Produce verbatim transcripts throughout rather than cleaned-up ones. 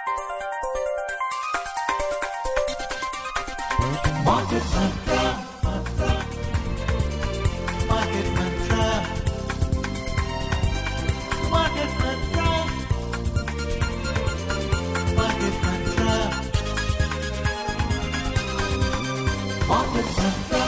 Market Mantra, Market Mantra, Market Mantra, Market Mantra, Market Mantra,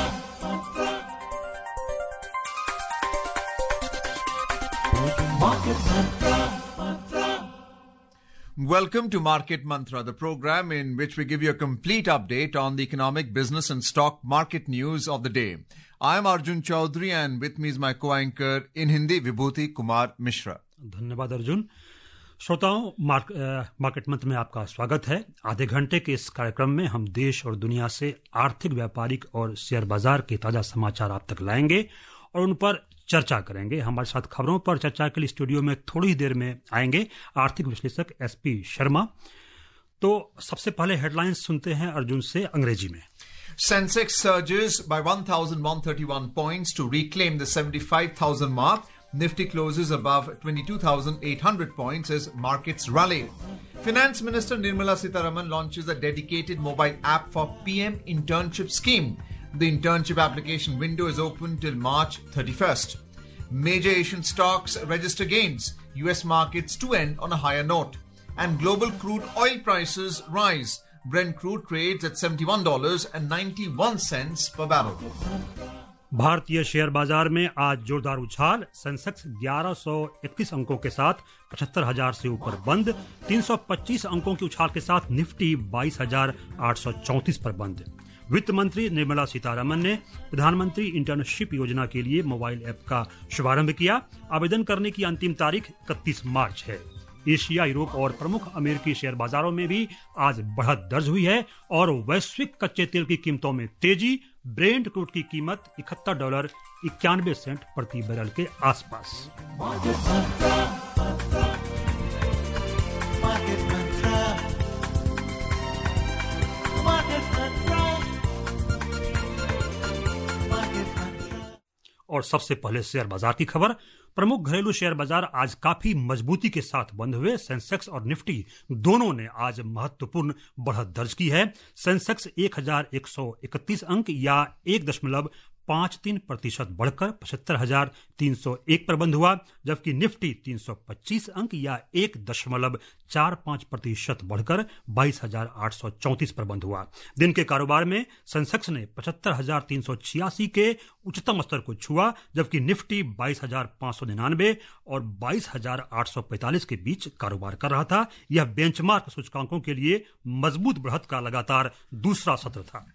Market Mantra, Mantra. Welcome to Market Mantra, the program in which we give you a complete update on the economic, business and stock market news of the day. I am Arjun Chaudhary and with me is my co-anchor in Hindi, Vibhuti Kumar Mishra. धन्यवाद अर्जुन। श्रोताओं, mark, आ, market मंत्र में आपका स्वागत है। आधे घंटे के इस कार्यक्रम में हम देश और दुनिया से आर्थिक, व्यापारिक और शेयर बाजार के ताजा समाचार आप तक लाएंगे और उन पर चर्चा करेंगे। हमारे साथ खबरों पर चर्चा के लिए स्टूडियो में थोड़ी ही देर में आएंगे आर्थिक विश्लेषक एसपी शर्मा। तो सबसे पहले हेडलाइंस सुनते हैं अर्जुन से अंग्रेजी में। Sensex surges by one thousand one hundred thirty-one points to reclaim the seventy-five thousand mark. Nifty closes above twenty-two thousand eight hundred points as markets rally. Finance Minister Nirmala Sitharaman launches a dedicated mobile app for P M Internship Scheme. The internship application window is open till March thirty-first. Major Asian stocks register gains. U S markets to end on a higher note. And global crude oil prices rise. Brent crude trades at seventy-one dollars and ninety-one cents per barrel. भारतीय share बाजार में आज जोरदार उछाल। Sensex ग्यारह सौ इक्कीस अंकों के साथ पचहत्तर हजार से ऊपर बंद। तीन सौ पच्चीस अंकों की उछाल के साथ निफ्टी बाईस हजार आठ सौ चौंतीस पर बंद। वित्त मंत्री निर्मला सीतारमन ने प्रधानमंत्री इंटर्नशिप योजना के लिए मोबाइल ऐप का शुभारंभ किया। आवेदन करने की अंतिम तारीख इकतीस मार्च है। एशिया, यूरोप और प्रमुख अमेरिकी शेयर बाजारों में भी आज बढ़त दर्ज हुई है और वैश्विक कच्चे तेल की कीमतों में तेजी। ब्रेंट क्रूड की कीमत इकहत्तर डॉलर इक्यानवे सेंट प्रति बैरल के आसपास। और सबसे पहले शेयर बाजार की खबर। प्रमुख घरेलू शेयर बाजार आज काफी मजबूती के साथ बंद हुए। सेंसेक्स और निफ्टी दोनों ने आज महत्वपूर्ण बढ़त दर्ज की है। सेंसेक्स एक हजार एक सौ इकतीस अंक या एक दशमलव पांच तीन प्रतिशत बढ़कर पचहत्तर हजार तीन सौ एक पर बंद हुआ, जबकि निफ्टी तीन सौ पच्चीस अंक या एक दशमलव चार पांच प्रतिशत बढ़कर बाईस हजार आठ सौ चौंतीस पर बंद हुआ। दिन के कारोबार में सेंसेक्स ने पचहत्तर हजार तीन सौ छियासी के उच्चतम स्तर को छुआ, जबकि निफ्टी बाईस हजार पांच सौ निन्यानवे और बाईस हजार आठ सौ पैंतालीस के बीच कारोबार कर रहा था। यह बेंचमार्क सूचकांकों के लिए मजबूत बढ़त का लगातार दूसरा सत्र था।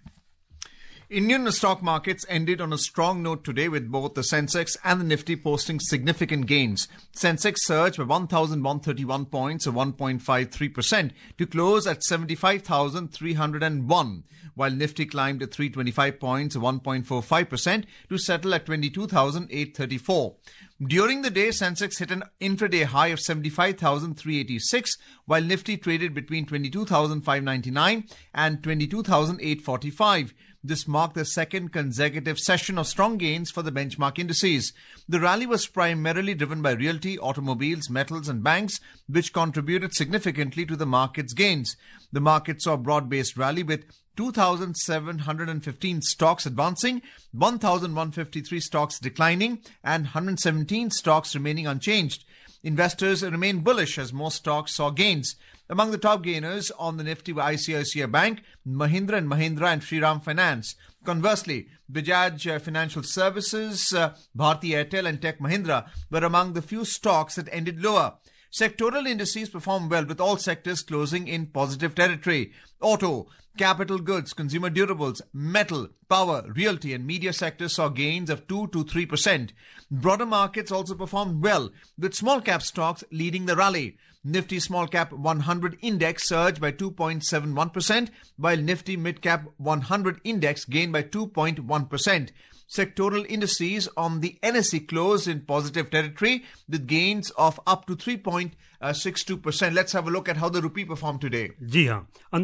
Indian stock markets ended on a strong note today with both the Sensex and the Nifty posting significant gains. Sensex surged by one thousand one hundred thirty-one points or one point five three percent to close at seventy-five thousand three hundred one, while Nifty climbed at three hundred twenty-five points or one point four five percent to settle at twenty-two thousand eight hundred thirty-four. During the day, Sensex hit an intraday high of seventy-five thousand three hundred eighty-six, while Nifty traded between twenty-two thousand five hundred ninety-nine and twenty-two thousand eight hundred forty-five. This marked the second consecutive session of strong gains for the benchmark indices. The rally was primarily driven by realty, automobiles, metals and banks, which contributed significantly to the market's gains. The market saw a broad-based rally with two thousand seven hundred fifteen stocks advancing, one thousand one hundred fifty-three stocks declining, and one hundred seventeen stocks remaining unchanged. Investors remain bullish as most stocks saw gains. Among the top gainers on the Nifty were I C I C I Bank, Mahindra and Mahindra and Shriram Finance. Conversely, Bajaj uh, Financial Services, uh, Bharti Airtel and Tech Mahindra were among the few stocks that ended lower. Sectoral indices performed well with all sectors closing in positive territory. Auto, capital goods, consumer durables, metal, power, realty and media sectors saw gains of two to three percent. Broader markets also performed well with small cap stocks leading the rally. Nifty Small Cap one hundred Index surged by two point seven one percent, while Nifty Mid Cap one hundred Index gained by two point one percent. Sectoral indices on the N S E closed in positive territory with gains of up to three point six two percent. Let's have a look at how the rupee performed today. जी हाँ, अंतः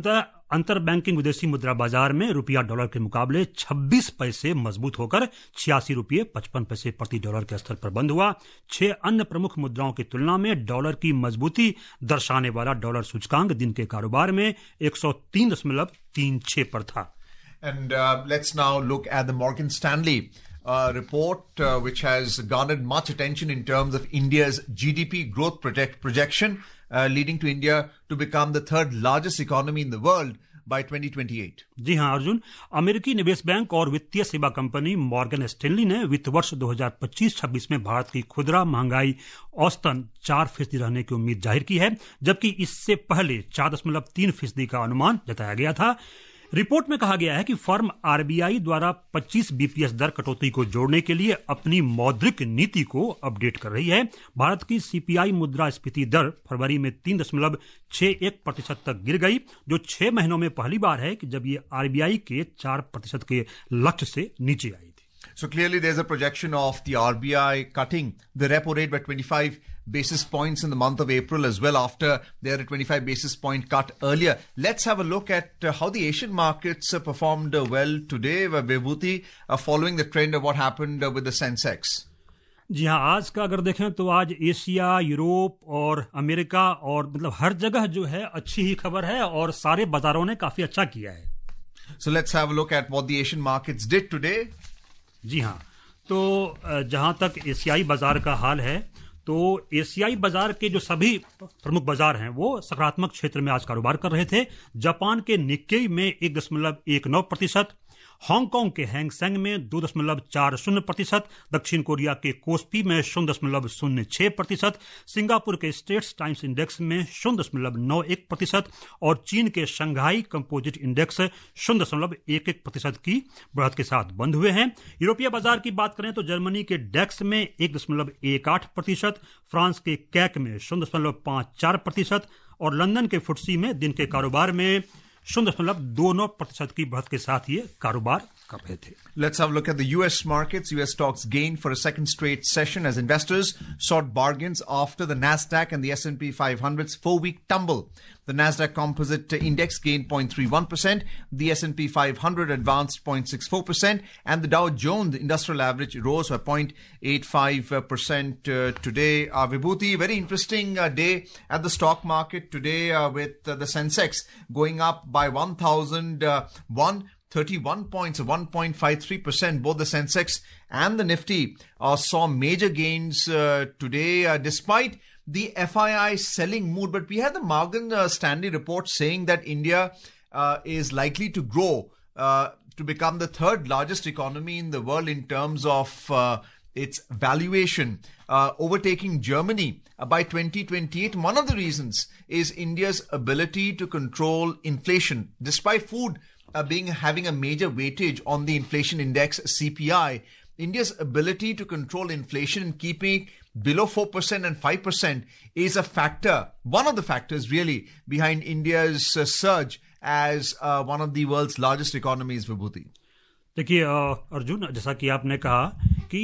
अंतर banking विदेशी मुद्रा बाजार में रुपया dollar के मुकाबले छब्बीस पैसे मजबूत होकर छियासी रुपये पचपन पैसे प्रति डॉलर के स्तर पर बंद हुआ। छह अन्य प्रमुख मुद्राओं की तुलना में डॉलर की मजबूती दर्शाने वाला डॉलर सूचकांक दिन के कारोबार में एक सौ तीन दशमलव तीन छह पर था। And uh, let's now look at the Morgan Stanley uh, report, uh, which has garnered much attention in terms of India's G D P growth project projection, uh, leading to India to become the third largest economy in the world by twenty twenty-eight. जी हां अर्जुन, अमेरिकी निवेश bank और वित्तीय सेवा company Morgan Stanley ने वित्त वर्ष दो हज़ार पच्चीस छब्बीस में भारत की खुदरा महंगाई औसतन चार फीसदी रहने की उम्मीद जाहिर की है, जबकि इससे पहले चार दशमलव तीन फीसदी का अनुमान जताया गया था। रिपोर्ट में कहा गया है कि फर्म आरबीआई द्वारा पच्चीस बीपीएस दर कटौती को जोड़ने के लिए अपनी मौद्रिक नीति को अपडेट कर रही है। भारत की सीपीआई मुद्रास्फीति दर फरवरी में तीन दशमलव छह एक प्रतिशत तक गिर गई, जो छह महीनों में पहली बार है कि जब ये आरबीआई के चार प्रतिशत के लक्ष्य से नीचे आई थी। So clearly there's a projection of the R B I cutting the repo rate by twenty-five basis points in the month of April as well, after their twenty-five basis point cut earlier. Let's have a look at uh, how the Asian markets uh, performed uh, well today, uh, Vibhuti, uh, following the trend of what happened uh, with the Sensex. जी हाँ, आज का अगर देखें तो आज Asia, Europe और America और मतलब हर जगह जो है अच्छी ही खबर है और सारे बाजारों ने काफी अच्छा किया है। So let's have a look at what the Asian markets did today. जी हाँ, तो जहां तक एशियाई बाजार का हाल है, तो एशियाई बाजार के जो सभी प्रमुख बाजार हैं वो सकारात्मक क्षेत्र में आज कारोबार कर रहे थे। जापान के निक्केई में एक दशमलव एक नौ प्रतिशत, हांगकांग के हैंगसेंग में दो दशमलव चार शून्य प्रतिशत, दक्षिण कोरिया के कोस्पी में शून्य दशमलव शून्य छह प्रतिशत, सिंगापुर के स्टेट्स टाइम्स इंडेक्स में शून्य दशमलव नौ एक प्रतिशत और चीन के शंघाई कंपोजिट इंडेक्स शून्य दशमलव एक एक प्रतिशत की बढ़त के साथ बंद हुए हैं। यूरोपीय बाजार की बात करें तो जर्मनी के डेक्स में एक दशमलव एक आठ प्रतिशत, फ्रांस के कैक में शून्य दशमलव पांच चार प्रतिशत और लंदन के फुटसी में दिन के कारोबार में शून्य दशमलव दो नौ प्रतिशत की बढ़त के साथ ये कारोबार कर रहे थे। Let's have a look at the U S markets. U S stocks gained for a second straight session as investors sought bargains after the Nasdaq and the S and P five hundred's four-week tumble. The Nasdaq Composite Index gained zero point three one percent, the S and P five hundred advanced zero point six four percent, and the Dow Jones Industrial Average rose by zero point eight five percent uh, today. Uh, Vibhuti, very interesting uh, day at the stock market today uh, with uh, the Sensex going up by one thousand one hundred thirty-one points, one point five three percent. Both the Sensex and the Nifty uh, saw major gains uh, today uh, despite the F I I selling mood. But we had the Morgan uh, Stanley report saying that India uh, is likely to grow uh, to become the third largest economy in the world in terms of uh, its valuation, uh, overtaking Germany uh, by twenty twenty-eight. One of the reasons is India's ability to control inflation. Despite food uh, being having a major weightage on the inflation index C P I, India's ability to control inflation and keeping below four percent and five percent is a factor, one of the factors really behind India's uh, surge as uh, one of the world's largest economies, Vibhuti. देखिए अर्जुन, जैसा कि आपने कहा कि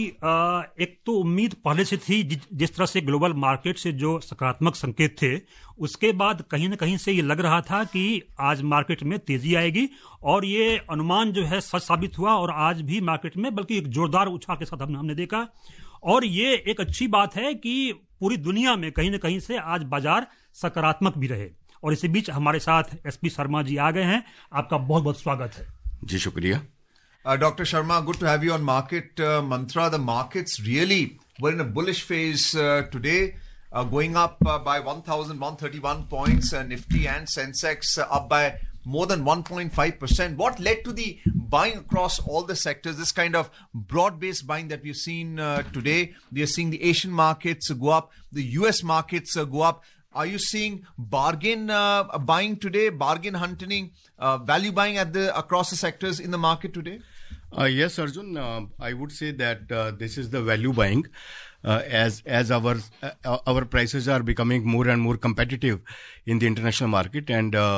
एक तो उम्मीद पहले से थी, जिस तरह से ग्लोबल मार्केट से जो सकारात्मक संकेत थे, उसके बाद कहीं ना कहीं से ये लग रहा था कि आज मार्केट में तेजी आएगी और ये अनुमान जो है सच साबित हुआ और आज भी मार्केट में बल्कि एक जोरदार उछाल के साथ हमने हमने देखा। और ये एक अच्छी बात है कि पूरी दुनिया में कहीं ना कहीं से आज बाजार सकारात्मक भी रहे। और इसी बीच हमारे साथ एसपी शर्मा जी आ गए हैं, आपका बहुत बहुत स्वागत है। जी शुक्रिया। Uh, Doctor Sharma, good to have you on Market uh, Mantra. The markets really were in a bullish phase uh, today, uh, going up uh, by one thousand one hundred thirty-one points, uh, Nifty and Sensex uh, up by more than one point five percent. What led to the buying across all the sectors, this kind of broad-based buying that we've seen uh, today? We are seeing the Asian markets go up, the U S markets uh, go up. Are you seeing bargain uh, buying today, bargain hunting, uh, value buying at the across the sectors in the market today? Uh, yes, Arjun. Uh, I would say that uh, this is the value buying, uh, as as our uh, our prices are becoming more and more competitive in the international market, and uh,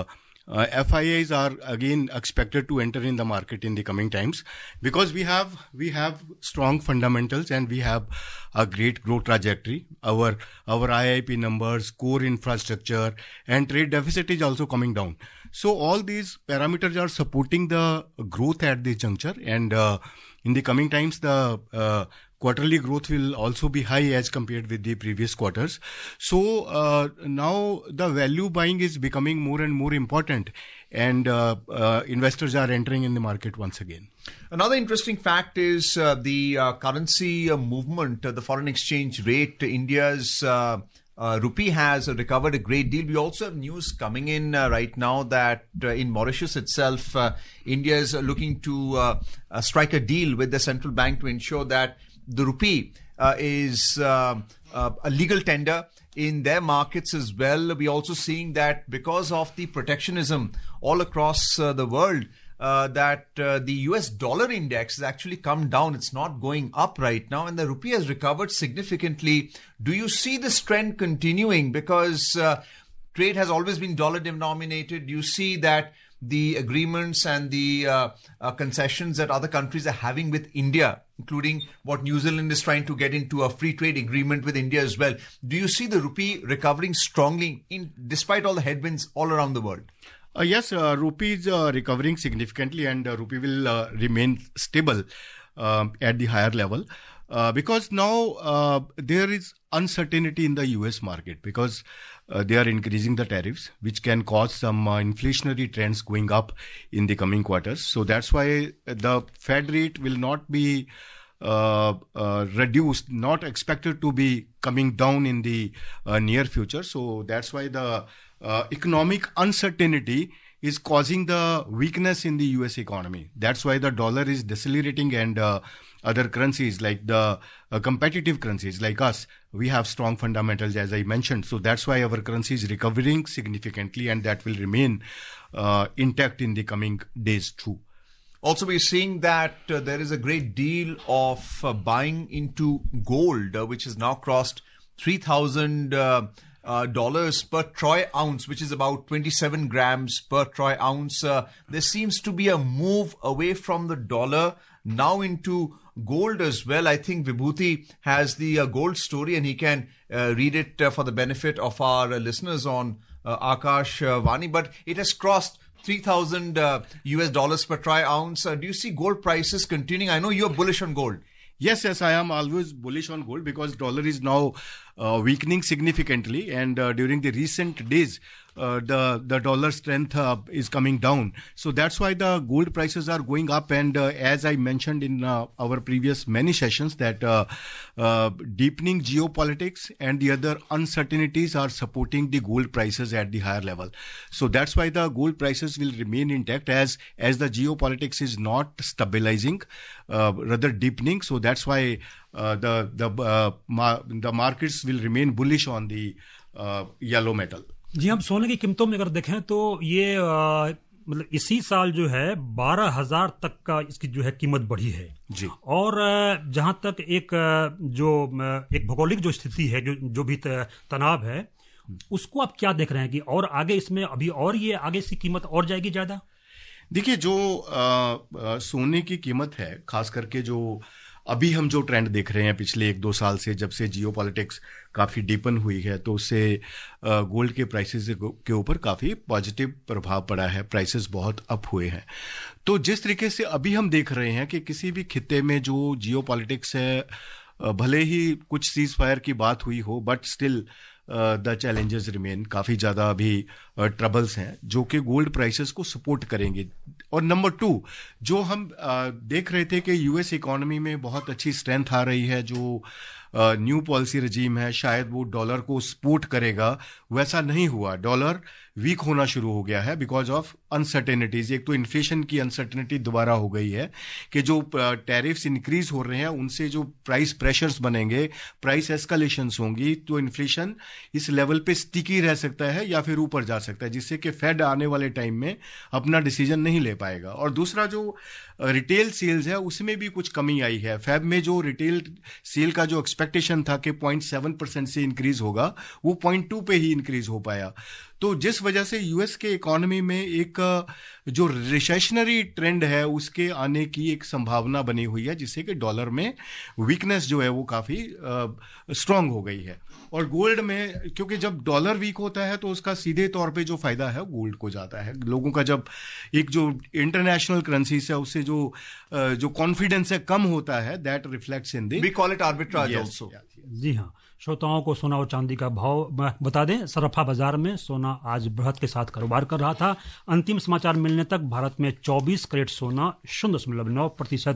Uh, F I Is are again expected to enter in the market in the coming times because we have we have strong fundamentals and we have a great growth trajectory. Our our I I P numbers, core infrastructure, and trade deficit is also coming down. So all these parameters are supporting the growth at this juncture, and uh, in the coming times the uh, quarterly growth will also be high as compared with the previous quarters. So uh, now the value buying is becoming more and more important, and uh, uh, investors are entering in the market once again. Another interesting fact is uh, the uh, currency uh, movement, uh, the foreign exchange rate. India's uh, uh, rupee has uh, recovered a great deal. We also have news coming in uh, right now that uh, in Mauritius itself, uh, India is uh, looking to uh, uh, strike a deal with the central bank to ensure that the rupee uh, is uh, uh, a legal tender in their markets as well. We're also seeing that because of the protectionism all across uh, the world, uh, that uh, the U S dollar index has actually come down. It's not going up right now, and the rupee has recovered significantly. Do you see this trend continuing? Because uh, trade has always been dollar denominated. Do you see that the agreements and the uh, uh, concessions that other countries are having with India, including what New Zealand is trying to get into a free trade agreement with India as well, do you see the rupee recovering strongly in despite all the headwinds all around the world? Uh, yes, uh, rupee is uh, recovering significantly, and uh, rupee will uh, remain stable uh, at the higher level uh, because now uh, there is uncertainty in the U S market because uh, they are increasing the tariffs, which can cause some uh, inflationary trends going up in the coming quarters. So that's why the Fed rate will not be uh, uh, reduced, not expected to be coming down in the uh, near future. So that's why the uh, economic uncertainty is causing the weakness in the U S economy. That's why the dollar is decelerating, and uh, other currencies like the uh, competitive currencies like us, we have strong fundamentals, as I mentioned. So that's why our currency is recovering significantly, and that will remain uh, intact in the coming days too. Also, we're seeing that uh, there is a great deal of uh, buying into gold, uh, which has now crossed three thousand uh, uh, dollars per troy ounce, which is about twenty-seven grams per troy ounce. Uh, there seems to be a move away from the dollar now into gold as well. I think Vibhuti has the uh, gold story, and he can uh, read it uh, for the benefit of our uh, listeners on uh, Akash uh, Vani. But it has crossed three thousand uh, U S dollars per troy ounce. Uh, do you see gold prices continuing? I know you're bullish on gold. Yes, yes, I am always bullish on gold because dollar is now uh, weakening significantly, and uh, during the recent days, uh, the the dollar strength uh, is coming down. So that's why the gold prices are going up. And uh, as I mentioned in uh, our previous many sessions, that uh, uh, deepening geopolitics and the other uncertainties are supporting the gold prices at the higher level. So that's why the gold prices will remain intact as as the geopolitics is not stabilizing, uh, rather deepening. So that's why uh, the the uh, ma- the markets will remain bullish on the uh, yellow metal. जी, हम सोने की कीमतों में अगर देखें तो ये आ, मतलब इसी साल जो है बारह हजार तक का इसकी जो है कीमत बढ़ी है जी। और जहां तक एक जो एक भौगोलिक जो स्थिति है, जो जो भी तनाव है, उसको आप क्या देख रहे हैं कि और आगे इसमें अभी और ये आगे इसकी कीमत और जाएगी ज्यादा? देखिए, जो आ, आ, सोने की कीमत है, खास करके जो अभी हम जो ट्रेंड देख रहे हैं पिछले एक दो साल से, जब से जियोपॉलिटिक्स काफी डीपन हुई है, तो उससे गोल्ड के प्राइसेस के ऊपर काफी पॉजिटिव प्रभाव पड़ा है, प्राइसेस बहुत अप हुए हैं। तो जिस तरीके से अभी हम देख रहे हैं कि किसी भी खित्ते में जो जियोपॉलिटिक्स है, भले ही कुछ सीज फायर की बात हुई हो, but still the challenges remain, काफी ज्यादा अभी ट्रबल्स हैं जो कि गोल्ड प्राइसेस को सपोर्ट करेंगे। और नंबर टू, जो हम uh, देख रहे थे कि यूएस इकोनॉमी में बहुत अच्छी स्ट्रेंथ आ रही है, जो न्यू पॉलिसी रजीम है, शायद वो डॉलर को सपोर्ट करेगा, वैसा नहीं हुआ। डॉलर वीक होना शुरू हो गया है बिकॉज ऑफ अनसर्टेनिटीज। एक तो इन्फ्लेशन की अनसर्टेनिटी दोबारा हो गई है कि जो टैरिफ्स इंक्रीज हो रहे हैं उनसे जो प्राइस प्रेशर्स बनेंगे, प्राइस एस्केलेशंस होंगी, तो इन्फ्लेशन इस लेवल पे स्टिकी रह सकता है या फिर ऊपर जा सकता है, जिससे कि फेड आने वाले टाइम में अपना डिसीजन नहीं ले पाएगा। और दूसरा, जो रिटेल सेल्स है उसमें भी कुछ कमी आई है। फेब में जो रिटेल सेल का जो एक्सपेक्टेशन था कि पॉइंट सेवन परसेंट से इंक्रीज होगा, वो पॉइंट टू पे ही इंक्रीज हो पाया। तो जिस वजह से यूएस के इकोनॉमी में एक जो रिसेशनरी ट्रेंड है उसके आने की एक संभावना बनी हुई है, जिससे कि डॉलर में वीकनेस जो है वो काफी स्ट्रांग हो गई है। और गोल्ड में, क्योंकि जब डॉलर वीक होता है तो उसका सीधे तौर पे जो फायदा है गोल्ड को जाता है। लोगों का जब एक जो इंटरनेशनल करेंसी से उससे जो जो कॉन्फिडेंस है कम होता है, that reflects in the, we call it arbitrage also. जी हाँ, श्रोताओं को सोना और चांदी का भाव बता दें। सराफा बाजार में सोना आज बढ़त के साथ कारोबार कर रहा था। अंतिम समाचार मिलने तक भारत में चौबीस कैरेट सोना शून्य दशमलव नौ प्रतिशत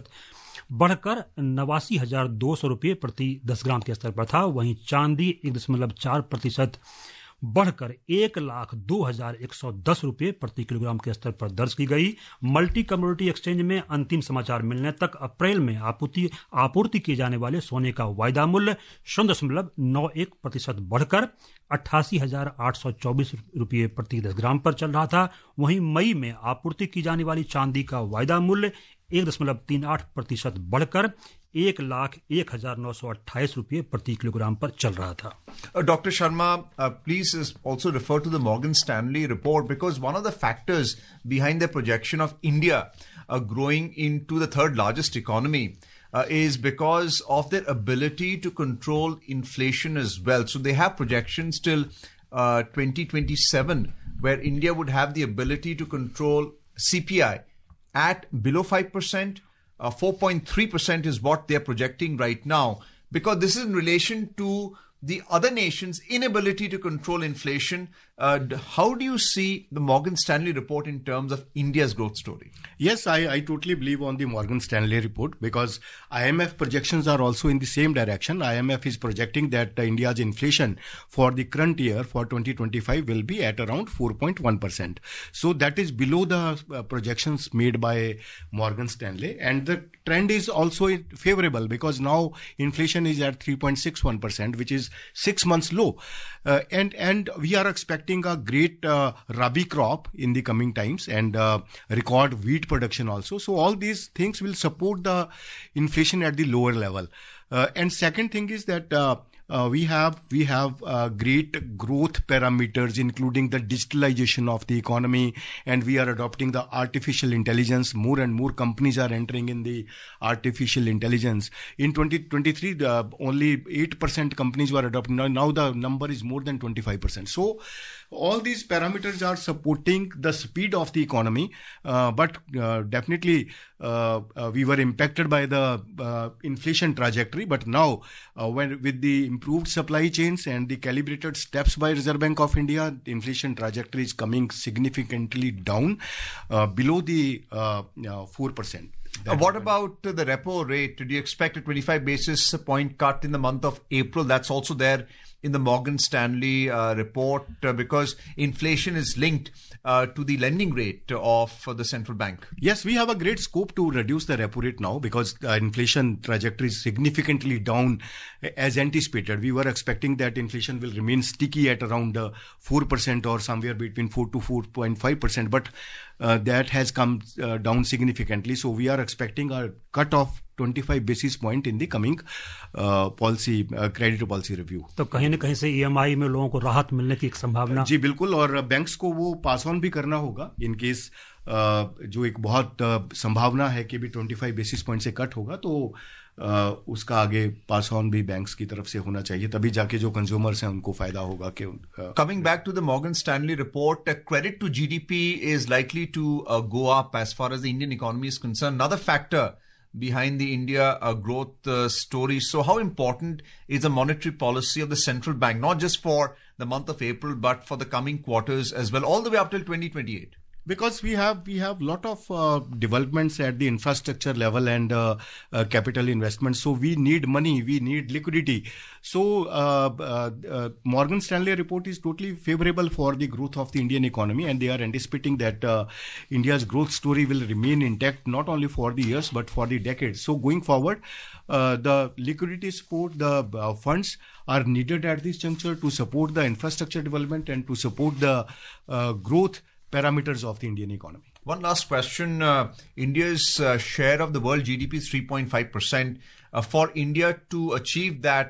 बढ़कर नवासी हजार दो सौ रुपये प्रति दस ग्राम के स्तर पर था। वहीं चांदी एक दशमलव चार प्रतिशत बढ़कर एक लाख दो हजार एक सौ दस रुपये प्रति किलोग्राम के स्तर पर दर्ज की गई। मल्टी कमोडिटी एक्सचेंज में अंतिम समाचार मिलने तक अप्रैल में आपूर्ति आपूर्ति किए जाने वाले सोने का वायदा मूल्य शून्य दशमलव नौ एक प्रतिशत बढ़कर अट्ठासी हजार आठ सौ चौबीस रुपये प्रति दस ग्राम पर चल रहा था। वहीं मई में आपूर्ति की जाने वाली चांदी का वायदा मूल्य एक दशमलव तीन आठ प्रतिशत बढ़कर एक लाख एक हजार नौ सौ अट्ठाईस रुपये प्रति किलोग्राम पर चल रहा था। Doctor Sharma, please also refer to the Morgan Stanley report, because one of the factors behind the projection of India uh, growing into the third largest economy uh, is because of their ability to control inflation as well. So they have projections till uh, twenty twenty-seven where India would have the ability to control C P I at below five percent. Uh, four point three percent is what they're projecting right now, because this is in relation to the other nations' inability to control inflation. Uh, how do you see the Morgan Stanley report in terms of India's growth story? Yes, I, I totally believe on the Morgan Stanley report, because I M F projections are also in the same direction. I M F is projecting that uh, India's inflation for the current year, for twenty twenty-five, will be at around four point one percent. So that is below the uh, projections made by Morgan Stanley. And the trend is also favorable, because now inflation is at three point six one percent, which is six months low. Uh, and, and we are expecting a great uh, Rabi crop in the coming times, and uh, record wheat production also. So all these things will support the inflation at the lower level. Uh, and second thing is that uh, uh, we have we have uh, great growth parameters, including the digitalization of the economy, and we are adopting the artificial intelligence. More and more companies are entering in the artificial intelligence. In twenty twenty-three, uh, only eight percent companies were adopting. Now, now the number is more than twenty-five percent. So all these parameters are supporting the speed of the economy, uh, but uh, definitely uh, uh, we were impacted by the uh, inflation trajectory. But now, uh, when with the improved supply chains and the calibrated steps by Reserve Bank of India, the inflation trajectory is coming significantly down, uh, below the uh, uh, four percent. Uh, what about uh, the repo rate? Do you expect a twenty-five basis point cut in the month of April? That's also there in the Morgan Stanley uh, report, uh, because inflation is linked uh, to the lending rate of uh, the central bank. Yes, we have a great scope to reduce the repo rate now, because the inflation trajectory is significantly down as anticipated. We were expecting that inflation will remain sticky at around uh, four percent or somewhere between four to four point five percent, but uh, that has come uh, down significantly. So we are expecting a cut of twenty-five basis point in the coming uh, policy uh, credit policy review. तो कहीं न कहीं से E M I में लोगों को राहत मिलने की एक संभावना। जी बिल्कुल, और बैंक्स को वो पास ऑन भी करना होगा इन केस uh, जो एक बहुत uh, संभावना है कि भी पच्चीस बेसिस पॉइंट से कट होगा, तो uh, उसका आगे पास ऑन भी बैंक्स की तरफ से होना चाहिए, तभी जाके जो कंज्यूमर्स हैं उनको फायदा होगा कि uh, Coming back to the Morgan Stanley report, uh, credit to G D P is likely to uh, go up as far as the Indian economy is concerned. Another factor behind the India uh, growth uh, story. So how important is the monetary policy of the central bank, not just for the month of April, but for the coming quarters as well, all the way up till twenty twenty-eight? Because we have we have lot of uh, developments at the infrastructure level and uh, uh, capital investments. So we need money, we need liquidity. So uh, uh, uh, Morgan Stanley report is totally favorable for the growth of the Indian economy, and they are anticipating that uh, India's growth story will remain intact not only for the years but for the decades. So going forward, uh, the liquidity support, the uh, funds are needed at this juncture to support the infrastructure development and to support the uh, growth parameters of the Indian economy. One last question. Uh, India's uh, share of the world G D P is three point five percent. Uh, for India to achieve that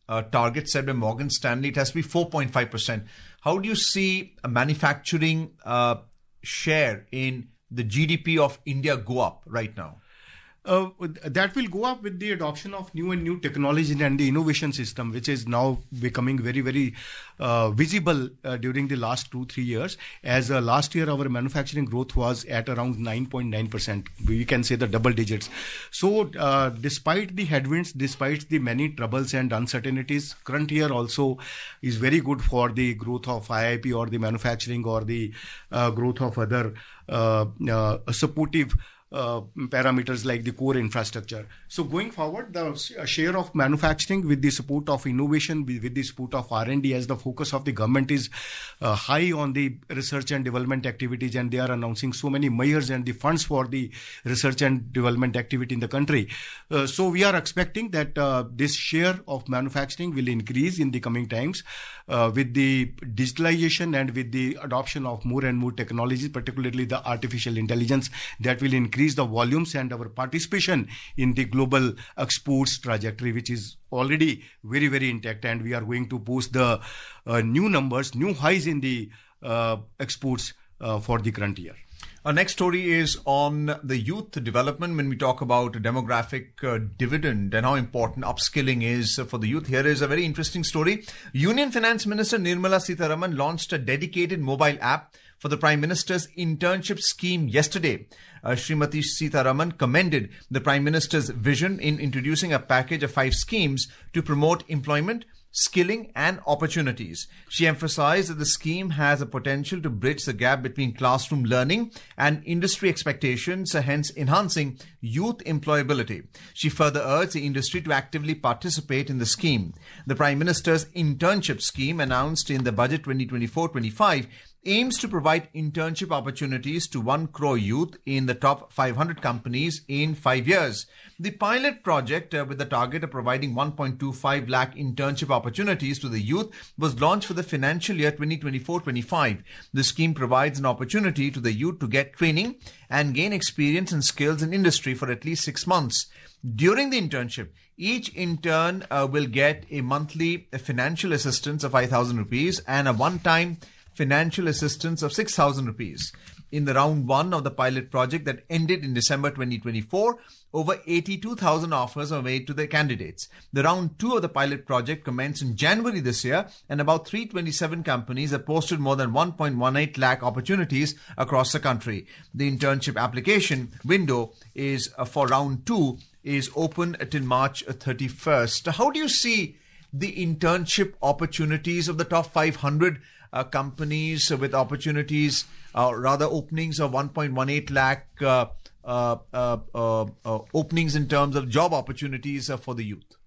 uh, target set by Morgan Stanley, it has to be four point five percent. How do you see a manufacturing uh, share in the G D P of India go up right now? Uh, that will go up with the adoption of new and new technology and the innovation system, which is now becoming very, very uh, visible uh, during the last two, three years. As uh, last year, our manufacturing growth was at around nine point nine percent. We can say the double digits. So uh, despite the headwinds, despite the many troubles and uncertainties, current year also is very good for the growth of I I P or the manufacturing or the uh, growth of other uh, uh, supportive Uh, parameters like the core infrastructure. So going forward, the share of manufacturing with the support of innovation, with, with the support of R and D, as the focus of the government is uh, high on the research and development activities, and they are announcing so many measures and the funds for the research and development activity in the country. Uh, so we are expecting that uh, this share of manufacturing will increase in the coming times uh, with the digitalization and with the adoption of more and more technologies, particularly the artificial intelligence, that will increase increase the volumes and our participation in the global exports trajectory, which is already very, very intact. And we are going to post the uh, new numbers, new highs in the uh, exports uh, for the current year. Our next story is on the youth development. When we talk about demographic uh, dividend and how important upskilling is for the youth, here is a very interesting story. Union Finance Minister Nirmala Sitharaman launched a dedicated mobile app for the Prime Minister's internship scheme yesterday. Uh, Srimati Sitharaman commended the Prime Minister's vision in introducing a package of five schemes to promote employment, skilling and opportunities. She emphasized that the scheme has a potential to bridge the gap between classroom learning and industry expectations, hence enhancing youth employability. She further urged the industry to actively participate in the scheme. The Prime Minister's internship scheme, announced in the Budget twenty twenty-four twenty-five, aims to provide internship opportunities to one crore youth in the top five hundred companies in five years. The pilot project, uh, with the target of providing one point two five lakh internship opportunities to the youth, was launched for the financial year twenty twenty-four twenty-five. The scheme provides an opportunity to the youth to get training and gain experience and skills in industry for at least six months. During the internship, each intern uh, will get a monthly financial assistance of five thousand rupees and a one-time financial assistance of six thousand rupees. In the round one of the pilot project that ended in December twenty twenty-four, over eighty-two thousand offers were made to the candidates. The round two of the pilot project commenced in January this year, and about three hundred twenty-seven companies have posted more than one point one eight lakh opportunities across the country. The internship application window is uh, for round two is open till March thirty-first. How do you see the internship opportunities of the top five hundred Uh, companies with opportunities, uh, rather openings of one point one eight lakh uh, uh, uh, uh, uh, openings in terms of job opportunities uh, for the youth?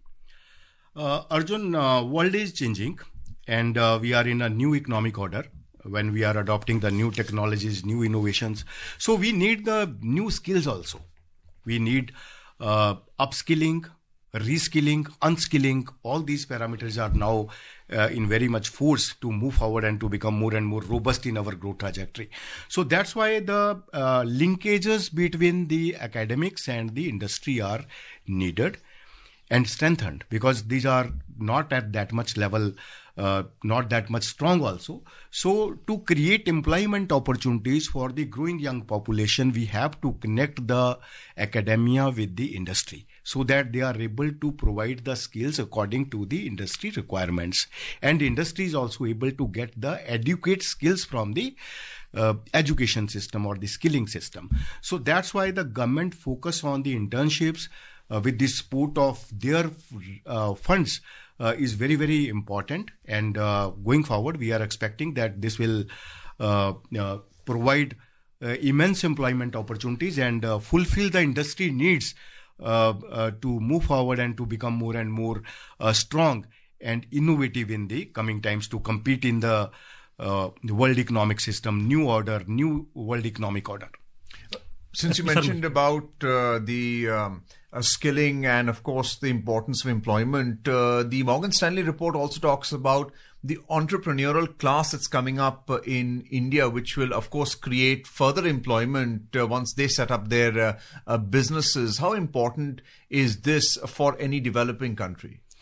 Uh, Arjun, uh, world is changing, and uh, we are in a new economic order when we are adopting the new technologies, new innovations. So we need the new skills also. We need uh, upskilling, reskilling, unskilling. All these parameters are now uh, in very much force to move forward and to become more and more robust in our growth trajectory. So that's why the uh, linkages between the academics and the industry are needed and strengthened, because these are not at that much level, uh, not that much strong also. So to create employment opportunities for the growing young population, we have to connect the academia with the industry, so that they are able to provide the skills according to the industry requirements. And the industry is also able to get the adequate skills from the uh, education system or the skilling system. So that's why the government focus on the internships uh, with the support of their uh, funds uh, is very, very important. And uh, going forward, we are expecting that this will uh, uh, provide uh, immense employment opportunities and uh, fulfill the industry needs Uh, uh, to move forward and to become more and more uh, strong and innovative in the coming times, to compete in the, uh, the world economic system, new order, new world economic order. Since you mentioned about uh, the um, uh, skilling and, of course, the importance of employment, uh, the Morgan Stanley report also talks about the entrepreneurial class that's coming up uh, in India, which will, of course, create further employment uh, once they set up their uh, uh, businesses. How important is this for any developing country?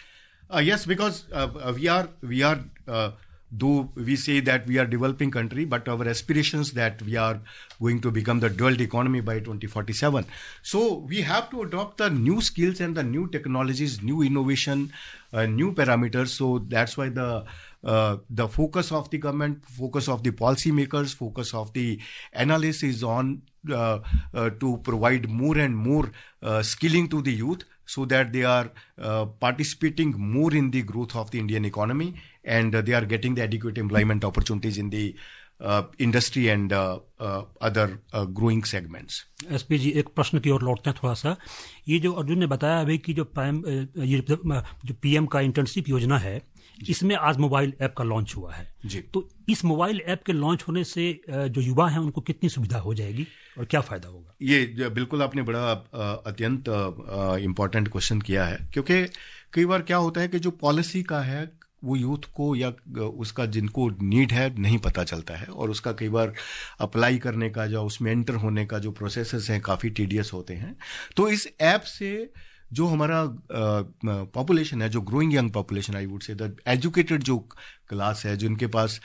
Uh, yes, because uh, uh, we are we are uh, though we say that we are developing country, but our aspirations that we are going to become the world economy by twenty forty-seven. So we have to adopt the new skills and the new technologies, new innovation, uh, new parameters. So that's why the uh, the focus of the government, focus of the policymakers, focus of the analysts is on uh, uh, to provide more and more uh, skilling to the youth, so that they are uh, participating more in the growth of the Indian economy, and uh, they are getting the adequate employment opportunities in the uh, industry and uh, uh, other uh, growing segments. SP ji, एक प्रश्न की ओर लौटते हैं थोड़ा सा। ये जो अर्जुन ने बताया अभी कि जो प्राइम ये जो पीएम का इंटर्नशिप योजना है, इसमें आज मोबाइल ऐप का लॉन्च हुआ है जी। तो इस मोबाइल ऐप के लॉन्च होने से जो युवा हैं उनको कितनी सुविधा हो जाएगी और क्या फायदा होगा? ये बिल्कुल आपने बड़ा अत्यंत इम्पोर्टेंट क्वेश्चन किया है, क्योंकि कई बार क्या होता है कि जो पॉलिसी का है वो यूथ को या उसका जिनको नीड है नहीं पता चलता है, और उसका कई बार अप्लाई करने का, जो उसमें एंटर होने का जो प्रोसेसेस हैं काफ़ी टीडियस होते हैं। तो इस ऐप से जो हमारा पॉपुलेशन uh, है, जो growing young population, I would say the educated जो क्लास है, जिनके पास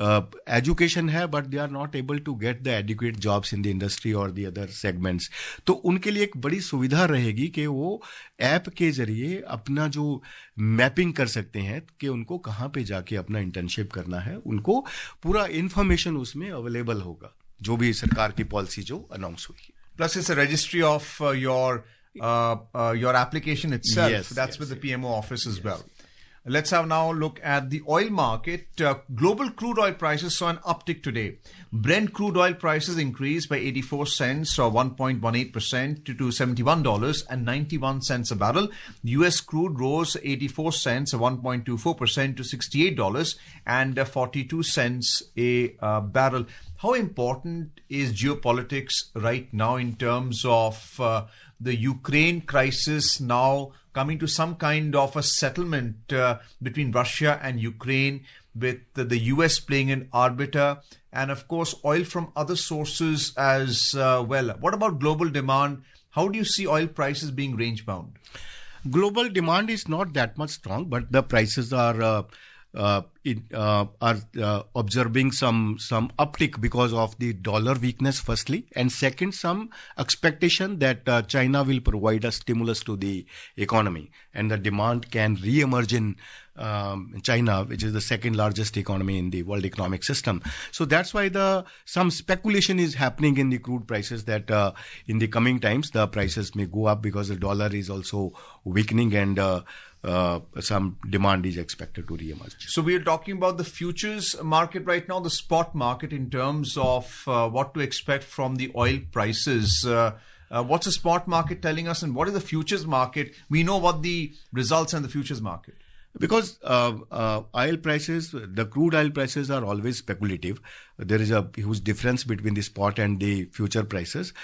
एजुकेशन uh, है but they are not able to get the adequate jobs in the industry और द अदर सेगमेंट्स, तो उनके लिए एक बड़ी सुविधा रहेगी कि वो ऐप के जरिए अपना जो मैपिंग कर सकते हैं कि उनको कहाँ पे जाके अपना इंटर्नशिप करना है, उनको पूरा इंफॉर्मेशन उसमें अवेलेबल होगा, जो भी सरकार की पॉलिसी जो अनाउंस हुई। Plus, it's a registry of uh, your uh, uh, your application itself. Yes, That's yes, with the yes. P M O office as Yes. well. Let's have now look at the oil market. Uh, global crude oil prices saw an uptick today. Brent crude oil prices increased by eighty-four cents or one point one eight percent to seventy-one dollars and ninety-one cents a barrel. U S crude rose eighty-four cents or one point two four percent to sixty-eight dollars and forty-two cents a uh, barrel. How important is geopolitics right now in terms of uh, the Ukraine crisis now coming to some kind of a settlement uh, between Russia and Ukraine, with the, the U S playing an arbiter, and of course oil from other sources as uh, well? What about global demand? How do you see oil prices being range bound? Global demand is not that much strong, but the prices are uh, uh, it, uh, are uh, observing some some uptick because of the dollar weakness, firstly, and second, some expectation that uh, China will provide a stimulus to the economy, and the demand can re-emerge in um, China, which is the second largest economy in the world economic system. So that's why the some speculation is happening in the crude prices that uh, in the coming times the prices may go up because the dollar is also weakening, and uh, uh, some demand is expected to re-emerge. So we are talking about the futures market right now, the spot market, in terms of uh, what to expect from the oil prices. Uh, uh, what's the spot market telling us, and what is the futures market? We know what the results and the futures market. Because uh, uh, oil prices, the crude oil prices are always speculative. There is a huge difference between the spot and the future prices.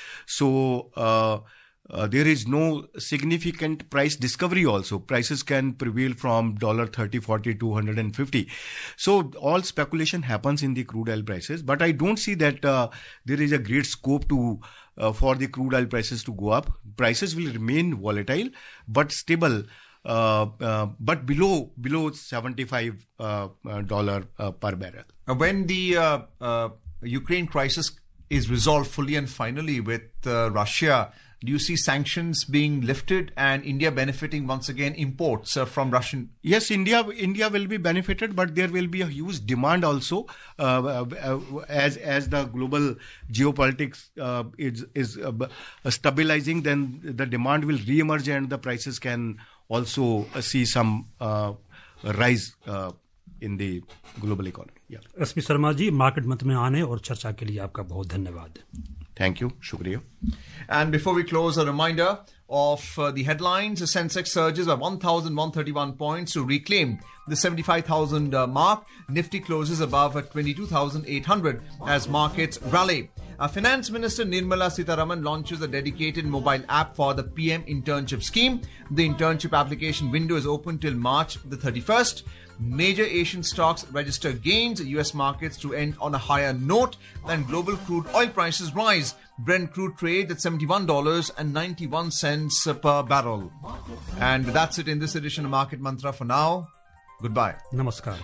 So uh, uh, there is no significant price discovery also. Prices can prevail from thirty, forty, two hundred fifty. So all speculation happens in the crude oil prices. But I don't see that uh, there is a great scope to uh, for the crude oil prices to go up. Prices will remain volatile but stable. Uh, uh, but below below seventy-five uh, uh, dollar uh, per barrel. Uh, when the uh, uh, Ukraine crisis is resolved fully and finally with uh, Russia, do you see sanctions being lifted and India benefiting once again imports uh, from Russian? Yes, India India will be benefited, but there will be a huge demand also uh, uh, as as the global geopolitics uh, is is uh, stabilizing. Then the demand will re-emerge and the prices can also uh, see some uh, rise uh, in the global economy. Yeah. SP Sharma ji, market month में आने और चर्चा के लिए आपका बहुत धन्यवाद। Thank you. Shukriya. And before we close, a reminder of uh, the headlines. The Sensex surges by one thousand one hundred thirty-one points to reclaim the seventy-five thousand uh, mark. Nifty closes above at twenty-two thousand eight hundred as markets rally. Uh, Finance Minister Nirmala Sitharaman launches a dedicated mobile app for the P M internship scheme. The internship application window is open till March the thirty-first. Major Asian stocks register gains, U S markets to end on a higher note, and global crude oil prices rise Brent crude trades at seventy-one dollars and ninety-one cents per barrel. And that's it in this edition of Market Mantra for now. Goodbye. नमस्कार.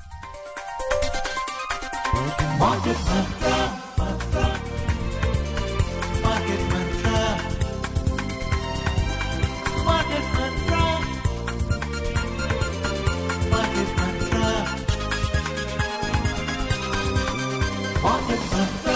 Market Mantra, Mantra. Market Mantra. Market Mantra. Market Mantra. Market Mantra.